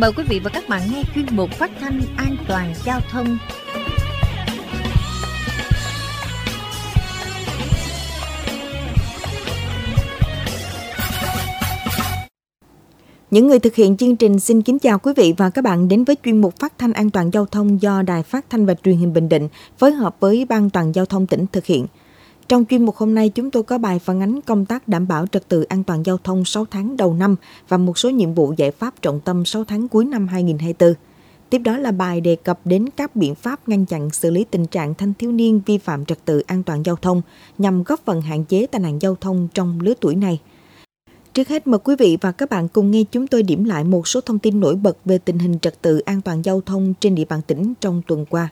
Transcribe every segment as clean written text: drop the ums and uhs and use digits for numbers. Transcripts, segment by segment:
Mời quý vị và các bạn nghe chuyên mục phát thanh an toàn giao thông. Những người thực hiện chương trình xin kính chào quý vị và các bạn đến với chuyên mục phát thanh an toàn giao thông do Đài Phát thanh và Truyền hình Bình Định phối hợp với Ban An toàn giao thông tỉnh thực hiện. Trong chuyên mục hôm nay, chúng tôi có bài phản ánh công tác đảm bảo trật tự an toàn giao thông 6 tháng đầu năm và một số nhiệm vụ giải pháp trọng tâm 6 tháng cuối năm 2024. Tiếp đó là bài đề cập đến các biện pháp ngăn chặn xử lý tình trạng thanh thiếu niên vi phạm trật tự an toàn giao thông nhằm góp phần hạn chế tai nạn giao thông trong lứa tuổi này. Trước hết, mời quý vị và các bạn cùng nghe chúng tôi điểm lại một số thông tin nổi bật về tình hình trật tự an toàn giao thông trên địa bàn tỉnh trong tuần qua.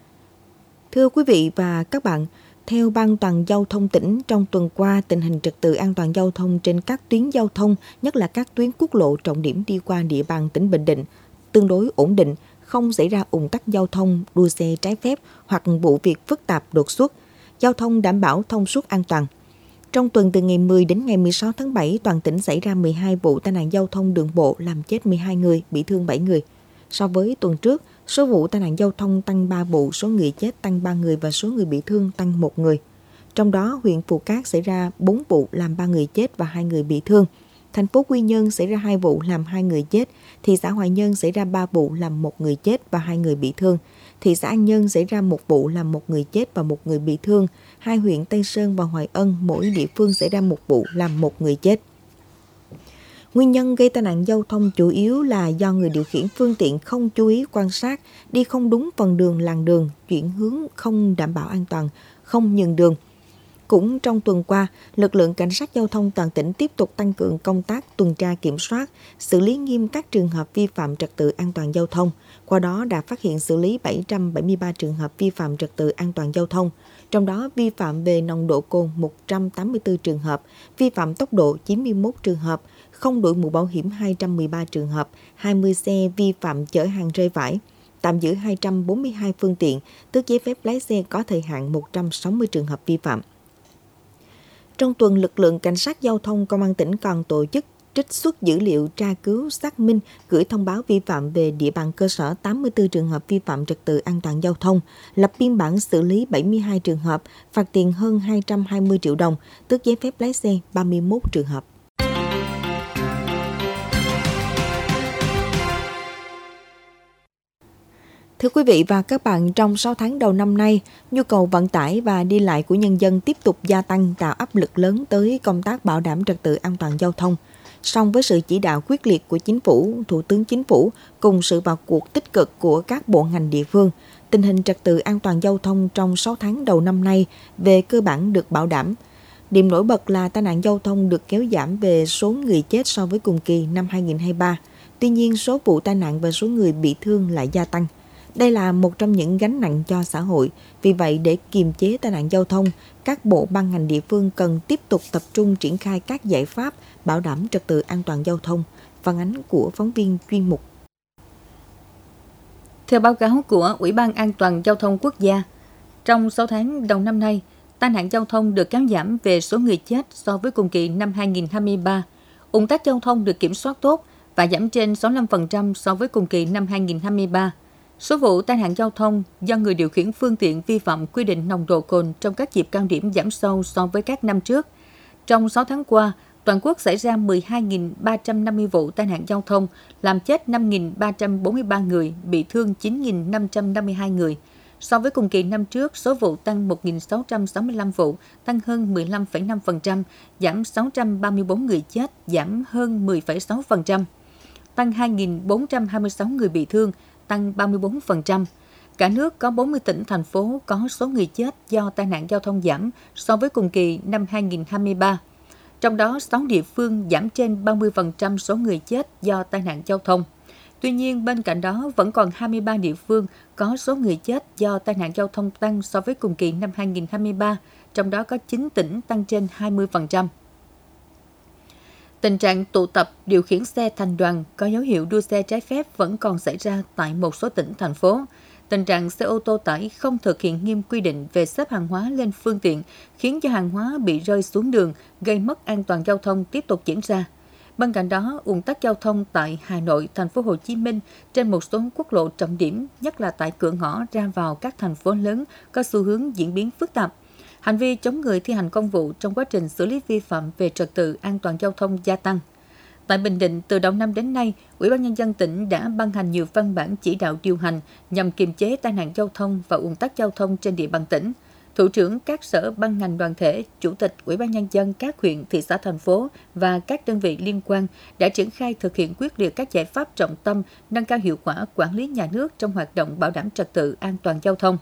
Thưa quý vị và các bạn, theo Ban An toàn giao thông tỉnh, trong tuần qua, tình hình trật tự an toàn giao thông trên các tuyến giao thông, nhất là các tuyến quốc lộ trọng điểm đi qua địa bàn tỉnh Bình Định, tương đối ổn định, không xảy ra ùn tắc giao thông, đua xe trái phép hoặc vụ việc phức tạp đột xuất. Giao thông đảm bảo thông suốt an toàn. Trong tuần từ ngày 10 đến ngày 16 tháng 7, toàn tỉnh xảy ra 12 vụ tai nạn giao thông đường bộ làm chết 12 người, bị thương 7 người. So với tuần trước, số vụ tai nạn giao thông tăng 3 vụ, số người chết tăng 3 người và số người bị thương tăng 1 người. Trong đó, huyện Phù Cát xảy ra 4 vụ làm 3 người chết và 2 người bị thương. Thành phố Quy Nhơn xảy ra 2 vụ làm 2 người chết. Thị xã Hoài Nhơn xảy ra 3 vụ làm 1 người chết và 2 người bị thương. Thị xã An Nhơn xảy ra 1 vụ làm 1 người chết và 1 người bị thương. 2 huyện Tây Sơn và Hoài Ân mỗi địa phương xảy ra 1 vụ làm 1 người chết. Nguyên nhân gây tai nạn giao thông chủ yếu là do người điều khiển phương tiện không chú ý quan sát, đi không đúng phần đường làn đường, chuyển hướng không đảm bảo an toàn, không nhường đường. Cũng trong tuần qua, lực lượng cảnh sát giao thông toàn tỉnh tiếp tục tăng cường công tác tuần tra kiểm soát, xử lý nghiêm các trường hợp vi phạm trật tự an toàn giao thông. Qua đó đã phát hiện xử lý 773 trường hợp vi phạm trật tự an toàn giao thông, trong đó vi phạm về nồng độ cồn 184 trường hợp, vi phạm tốc độ 91 trường hợp, không đội mũ bảo hiểm 213 trường hợp, 20 xe vi phạm chở hàng rơi vãi, tạm giữ 242 phương tiện, tước giấy phép lái xe có thời hạn 160 trường hợp vi phạm. Trong tuần, lực lượng cảnh sát giao thông Công an tỉnh còn tổ chức trích xuất dữ liệu tra cứu xác minh, gửi thông báo vi phạm về địa bàn cơ sở 84 trường hợp vi phạm trật tự an toàn giao thông, lập biên bản xử lý 72 trường hợp, phạt tiền hơn 220 triệu đồng, tước giấy phép lái xe 31 trường hợp. Thưa quý vị và các bạn, trong 6 tháng đầu năm nay, nhu cầu vận tải và đi lại của nhân dân tiếp tục gia tăng, tạo áp lực lớn tới công tác bảo đảm trật tự an toàn giao thông. Song với sự chỉ đạo quyết liệt của Chính phủ, Thủ tướng Chính phủ cùng sự vào cuộc tích cực của các bộ ngành địa phương, tình hình trật tự an toàn giao thông trong 6 tháng đầu năm nay về cơ bản được bảo đảm. Điểm nổi bật là tai nạn giao thông được kéo giảm về số người chết so với cùng kỳ năm 2023. Tuy nhiên, số vụ tai nạn và số người bị thương lại gia tăng. Đây là một trong những gánh nặng cho xã hội. Vì vậy, để kiềm chế tai nạn giao thông, các bộ ban ngành địa phương cần tiếp tục tập trung triển khai các giải pháp bảo đảm trật tự an toàn giao thông. Phản ánh của phóng viên chuyên mục. Theo báo cáo của Ủy ban An toàn giao thông quốc gia, trong 6 tháng đầu năm nay, tai nạn giao thông được kéo giảm về số người chết so với cùng kỳ năm 2023. Ùn tắc giao thông được kiểm soát tốt và giảm trên 65% so với cùng kỳ năm 2023. Số vụ tai nạn giao thông do người điều khiển phương tiện vi phạm quy định nồng độ cồn trong các dịp cao điểm giảm sâu so với các năm trước. Trong 6 tháng qua, toàn quốc xảy ra 12.350 vụ tai nạn giao thông, làm chết 5.343 người, bị thương 9.552 người. So với cùng kỳ năm trước, số vụ tăng 1.665 vụ, tăng hơn 15,5%, giảm 634 người chết, giảm hơn 10,6%, tăng 2.426 người bị thương, tăng 34%. Cả nước có 40 tỉnh, thành phố có số người chết do tai nạn giao thông giảm so với cùng kỳ năm 2023. Trong đó, 6 địa phương giảm trên 30% số người chết do tai nạn giao thông. Tuy nhiên, bên cạnh đó vẫn còn 23 địa phương có số người chết do tai nạn giao thông tăng so với cùng kỳ năm 2023, trong đó có 9 tỉnh tăng trên 20%. Tình trạng tụ tập điều khiển xe thành đoàn có dấu hiệu đua xe trái phép vẫn còn xảy ra tại một số tỉnh, thành phố. Tình trạng xe ô tô tải không thực hiện nghiêm quy định về xếp hàng hóa lên phương tiện khiến cho hàng hóa bị rơi xuống đường, gây mất an toàn giao thông tiếp tục diễn ra. Bên cạnh đó, ùn tắc giao thông tại Hà Nội, thành phố Hồ Chí Minh trên một số quốc lộ trọng điểm, nhất là tại cửa ngõ ra vào các thành phố lớn có xu hướng diễn biến phức tạp. Hành vi chống người thi hành công vụ trong quá trình xử lý vi phạm về trật tự an toàn giao thông gia tăng. Tại Bình Định, từ đầu năm đến nay, Ủy ban Nhân dân tỉnh đã ban hành nhiều văn bản chỉ đạo điều hành nhằm kiềm chế tai nạn giao thông và ùn tắc giao thông trên địa bàn tỉnh. Thủ trưởng các sở ban ngành đoàn thể, chủ tịch Ủy ban Nhân dân các huyện, thị xã, thành phố và các đơn vị liên quan đã triển khai thực hiện quyết liệt các giải pháp trọng tâm nâng cao hiệu quả quản lý nhà nước trong hoạt động bảo đảm trật tự an toàn giao thông.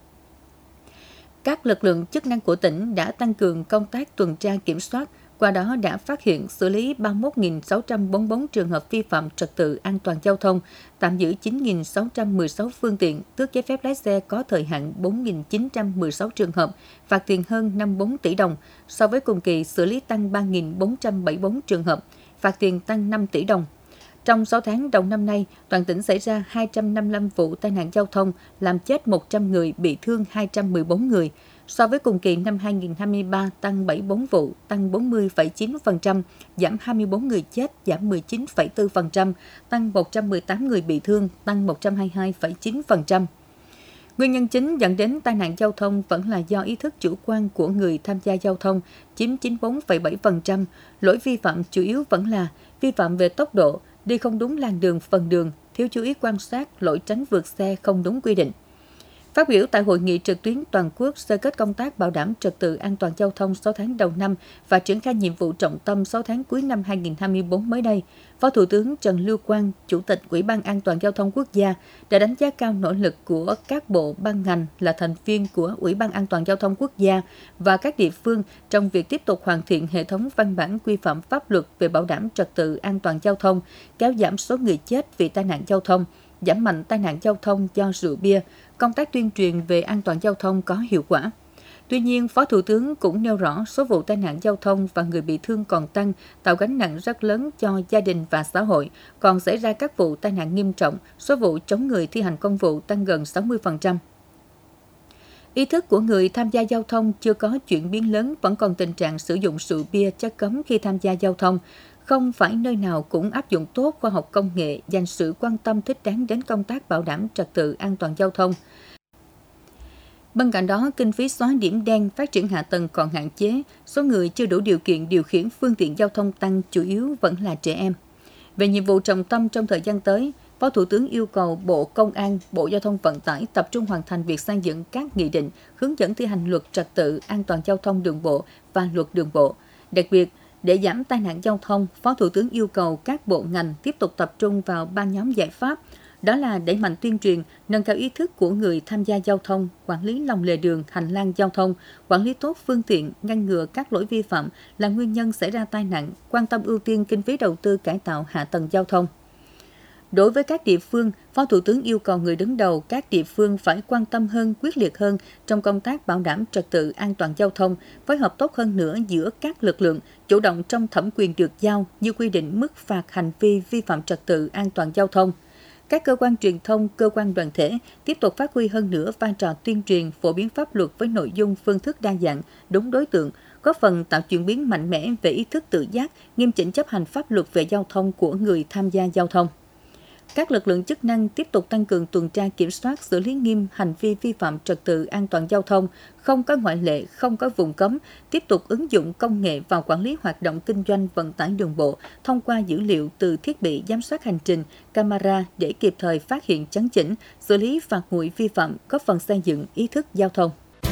Các lực lượng chức năng của tỉnh đã tăng cường công tác tuần tra kiểm soát, qua đó đã phát hiện xử lý 31.644 trường hợp vi phạm trật tự an toàn giao thông, tạm giữ 9.616 phương tiện, tước giấy phép lái xe có thời hạn 4.916 trường hợp, phạt tiền hơn 54 tỷ đồng. So với cùng kỳ, xử lý tăng 3.474 trường hợp, phạt tiền tăng 5 tỷ đồng. Trong 6 tháng đầu năm nay, toàn tỉnh xảy ra 255 vụ tai nạn giao thông, làm chết 100 người, bị thương 214 người. So với cùng kỳ năm 2023, tăng 74 vụ, tăng 40,9%, giảm 24 người chết, giảm 19,4%, tăng 118 người bị thương, tăng 122,9%. Nguyên nhân chính dẫn đến tai nạn giao thông vẫn là do ý thức chủ quan của người tham gia giao thông, chiếm 94,7%. Lỗi vi phạm chủ yếu vẫn là vi phạm về tốc độ, đi không đúng làn đường, phần đường, thiếu chú ý quan sát, lỗi tránh vượt xe không đúng quy định. Phát biểu tại hội nghị trực tuyến toàn quốc sơ kết công tác bảo đảm trật tự an toàn giao thông 6 tháng đầu năm và triển khai nhiệm vụ trọng tâm 6 tháng cuối năm 2024 mới đây, Phó Thủ tướng Trần Lưu Quang, Chủ tịch Ủy ban An toàn giao thông quốc gia đã đánh giá cao nỗ lực của các bộ ban ngành là thành viên của Ủy ban An toàn giao thông quốc gia và các địa phương trong việc tiếp tục hoàn thiện hệ thống văn bản quy phạm pháp luật về bảo đảm trật tự an toàn giao thông, kéo giảm số người chết vì tai nạn giao thông, giảm mạnh tai nạn giao thông do rượu bia, công tác tuyên truyền về an toàn giao thông có hiệu quả. Tuy nhiên, Phó Thủ tướng cũng nêu rõ số vụ tai nạn giao thông và người bị thương còn tăng, tạo gánh nặng rất lớn cho gia đình và xã hội, còn xảy ra các vụ tai nạn nghiêm trọng, số vụ chống người thi hành công vụ tăng gần 60%. Ý thức của người tham gia giao thông chưa có chuyển biến lớn, vẫn còn tình trạng sử dụng rượu bia, chất cấm khi tham gia giao thông. Không phải nơi nào cũng áp dụng tốt khoa học công nghệ, dành sự quan tâm thích đáng đến công tác bảo đảm trật tự an toàn giao thông. Bên cạnh đó, kinh phí xóa điểm đen, phát triển hạ tầng còn hạn chế, số người chưa đủ điều kiện điều khiển phương tiện giao thông tăng, chủ yếu vẫn là trẻ em. Về nhiệm vụ trọng tâm trong thời gian tới, Phó Thủ tướng yêu cầu Bộ Công an, Bộ Giao thông Vận tải tập trung hoàn thành việc xây dựng các nghị định, hướng dẫn thi hành luật trật tự an toàn giao thông đường bộ và luật đường bộ. Đặc biệt, để giảm tai nạn giao thông, Phó Thủ tướng yêu cầu các bộ ngành tiếp tục tập trung vào 3 nhóm giải pháp, đó là đẩy mạnh tuyên truyền, nâng cao ý thức của người tham gia giao thông, quản lý lòng lề đường, hành lang giao thông, quản lý tốt phương tiện, ngăn ngừa các lỗi vi phạm là nguyên nhân xảy ra tai nạn, quan tâm ưu tiên kinh phí đầu tư cải tạo hạ tầng giao thông. Đối với các địa phương, Phó Thủ tướng yêu cầu người đứng đầu các địa phương phải quan tâm hơn, quyết liệt hơn trong công tác bảo đảm trật tự an toàn giao thông, phối hợp tốt hơn nữa giữa các lực lượng, chủ động trong thẩm quyền được giao như quy định mức phạt hành vi vi phạm trật tự an toàn giao thông. Các cơ quan truyền thông, cơ quan đoàn thể tiếp tục phát huy hơn nữa vai trò tuyên truyền, phổ biến pháp luật với nội dung phương thức đa dạng, đúng đối tượng, góp phần tạo chuyển biến mạnh mẽ về ý thức tự giác, nghiêm chỉnh chấp hành pháp luật về giao thông của người tham gia giao thông. Các lực lượng chức năng tiếp tục tăng cường tuần tra kiểm soát, xử lý nghiêm hành vi vi phạm trật tự an toàn giao thông, không có ngoại lệ, không có vùng cấm, tiếp tục ứng dụng công nghệ vào quản lý hoạt động kinh doanh vận tải đường bộ thông qua dữ liệu từ thiết bị giám sát hành trình, camera để kịp thời phát hiện chấn chỉnh, xử lý phạt nguội vi phạm, góp phần xây dựng ý thức giao thông.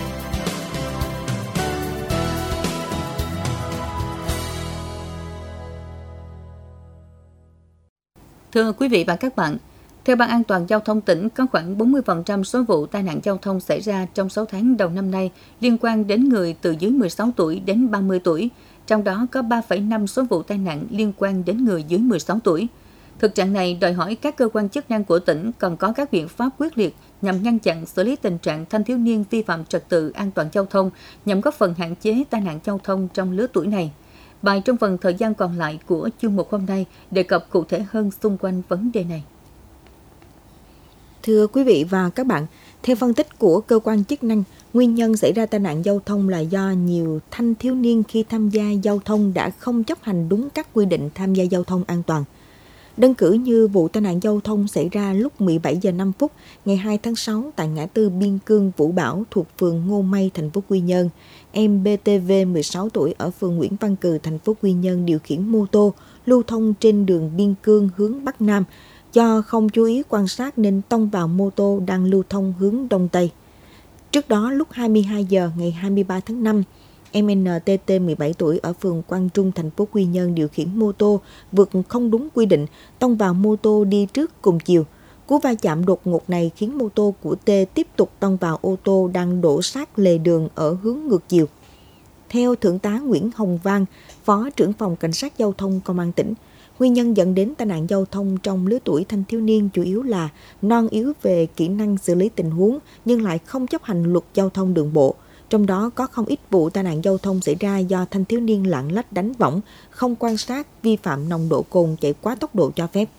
Thưa quý vị và các bạn, theo Ban An toàn giao thông tỉnh, có khoảng 40% số vụ tai nạn giao thông xảy ra trong 6 tháng đầu năm nay liên quan đến người từ dưới 16 tuổi đến 30 tuổi, trong đó có 3,5 số vụ tai nạn liên quan đến người dưới 16 tuổi. Thực trạng này đòi hỏi các cơ quan chức năng của tỉnh cần có các biện pháp quyết liệt nhằm ngăn chặn, xử lý tình trạng thanh thiếu niên vi phạm trật tự an toàn giao thông nhằm góp phần hạn chế tai nạn giao thông trong lứa tuổi này. Bài trong phần thời gian còn lại của chương mục hôm nay đề cập cụ thể hơn xung quanh vấn đề này. Thưa quý vị và các bạn, theo phân tích của cơ quan chức năng, Nguyên nhân xảy ra tai nạn giao thông là do nhiều thanh thiếu niên khi tham gia giao thông đã không chấp hành đúng các quy định tham gia giao thông an toàn. Đơn cử như vụ tai nạn giao thông xảy ra lúc 17 giờ 5 phút ngày 2 tháng 6 tại ngã tư Biên Cương Vũ Bảo thuộc phường Ngô Mây, thành phố Quy Nhơn. Em BTV 16 tuổi ở phường Nguyễn Văn Cừ, thành phố Quy Nhơn điều khiển mô tô lưu thông trên đường Biên Cương hướng Bắc Nam. Do không chú ý quan sát nên tông vào mô tô đang lưu thông hướng Đông Tây. Trước đó, lúc 22 giờ ngày 23 tháng 5, em NTT 17 tuổi ở phường Quang Trung, thành phố Quy Nhơn điều khiển mô tô vượt không đúng quy định, tông vào mô tô đi trước cùng chiều. Cú va chạm đột ngột này khiến mô tô của T tiếp tục tông vào ô tô đang đổ sát lề đường ở hướng ngược chiều. Theo Thượng tá Nguyễn Hồng Vang, Phó trưởng phòng Cảnh sát Giao thông Công an tỉnh, nguyên nhân dẫn đến tai nạn giao thông trong lứa tuổi thanh thiếu niên chủ yếu là non yếu về kỹ năng xử lý tình huống nhưng lại không chấp hành luật giao thông đường bộ. Trong đó có không ít vụ tai nạn giao thông xảy ra do thanh thiếu niên lạng lách đánh võng, không quan sát, vi phạm nồng độ cồn, chạy quá tốc độ cho phép.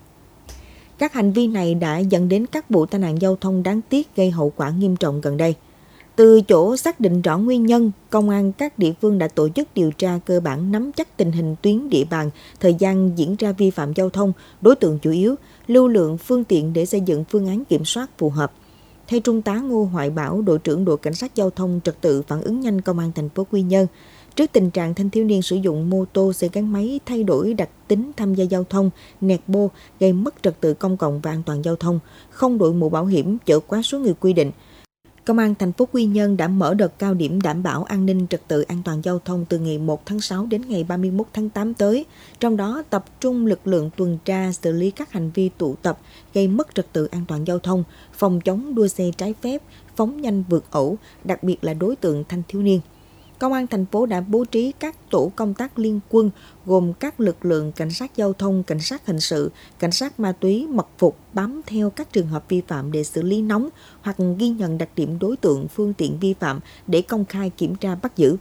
Các hành vi này đã dẫn đến các vụ tai nạn giao thông đáng tiếc gây hậu quả nghiêm trọng gần đây. Từ chỗ xác định rõ nguyên nhân, công an các địa phương đã tổ chức điều tra cơ bản, nắm chắc tình hình tuyến địa bàn, thời gian diễn ra vi phạm giao thông, đối tượng chủ yếu, lưu lượng phương tiện để xây dựng phương án kiểm soát phù hợp. Theo Trung tá Ngô Hoài Bảo, đội trưởng đội Cảnh sát Giao thông Trật tự phản ứng nhanh Công an thành phố Quy Nhơn, trước tình trạng thanh thiếu niên sử dụng mô tô, xe gắn máy thay đổi đặc tính tham gia giao thông, nẹt bô, gây mất trật tự công cộng và an toàn giao thông, không đội mũ bảo hiểm, chở quá số người quy định, Công an thành phố Quy Nhơn đã mở đợt cao điểm đảm bảo an ninh trật tự an toàn giao thông từ ngày 1 tháng 6 đến ngày 31 tháng 8 tới, trong đó tập trung lực lượng tuần tra xử lý các hành vi tụ tập gây mất trật tự an toàn giao thông, phòng chống đua xe trái phép, phóng nhanh vượt ẩu, đặc biệt là đối tượng thanh thiếu niên. Công an thành phố đã bố trí các tổ công tác liên quân gồm các lực lượng cảnh sát giao thông, cảnh sát hình sự, cảnh sát ma túy mật phục bám theo các trường hợp vi phạm để xử lý nóng hoặc ghi nhận đặc điểm đối tượng, phương tiện vi phạm để công khai kiểm tra bắt giữ.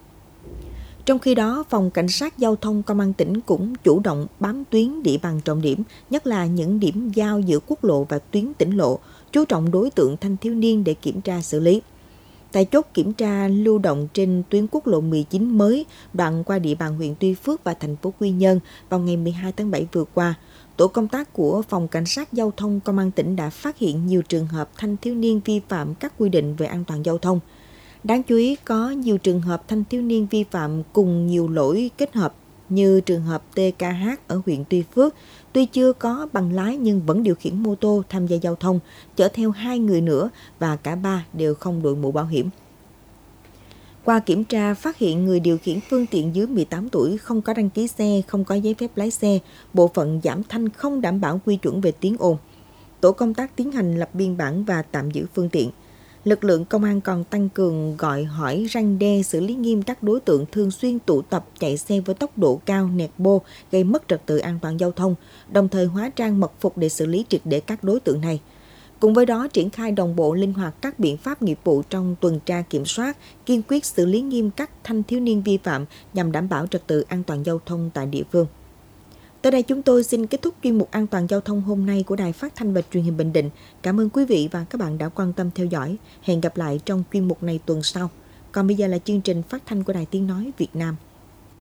Trong khi đó, Phòng Cảnh sát Giao thông Công an tỉnh cũng chủ động bám tuyến địa bàn trọng điểm, nhất là những điểm giao giữa quốc lộ và tuyến tỉnh lộ, chú trọng đối tượng thanh thiếu niên để kiểm tra xử lý. Tại chốt kiểm tra lưu động trên tuyến quốc lộ 19 mới, đoạn qua địa bàn huyện Tuy Phước và thành phố Quy Nhơn vào ngày 12 tháng 7 vừa qua, tổ công tác của Phòng Cảnh sát Giao thông Công an tỉnh đã phát hiện nhiều trường hợp thanh thiếu niên vi phạm các quy định về an toàn giao thông. Đáng chú ý có nhiều trường hợp thanh thiếu niên vi phạm cùng nhiều lỗi kết hợp như trường hợp TKH ở huyện Tuy Phước, tuy chưa có bằng lái nhưng vẫn điều khiển mô tô tham gia giao thông, chở theo 2 người nữa và cả ba đều không đội mũ bảo hiểm. Qua kiểm tra, phát hiện người điều khiển phương tiện dưới 18 tuổi không có đăng ký xe, không có giấy phép lái xe, bộ phận giảm thanh không đảm bảo quy chuẩn về tiếng ồn. Tổ công tác tiến hành lập biên bản và tạm giữ phương tiện. Lực lượng công an còn tăng cường gọi hỏi, răn đe, xử lý nghiêm các đối tượng thường xuyên tụ tập chạy xe với tốc độ cao, nẹt bô, gây mất trật tự an toàn giao thông, đồng thời hóa trang mật phục để xử lý triệt để các đối tượng này. Cùng với đó, triển khai đồng bộ linh hoạt các biện pháp nghiệp vụ trong tuần tra kiểm soát, kiên quyết xử lý nghiêm các thanh thiếu niên vi phạm nhằm đảm bảo trật tự an toàn giao thông tại địa phương. Tới đây chúng tôi xin kết thúc chuyên mục An toàn giao thông hôm nay của Đài Phát thanh và Truyền hình Bình Định. Cảm ơn quý vị và các bạn đã quan tâm theo dõi. Hẹn gặp lại trong chuyên mục này tuần sau. Còn bây giờ là chương trình phát thanh của Đài Tiếng Nói Việt Nam.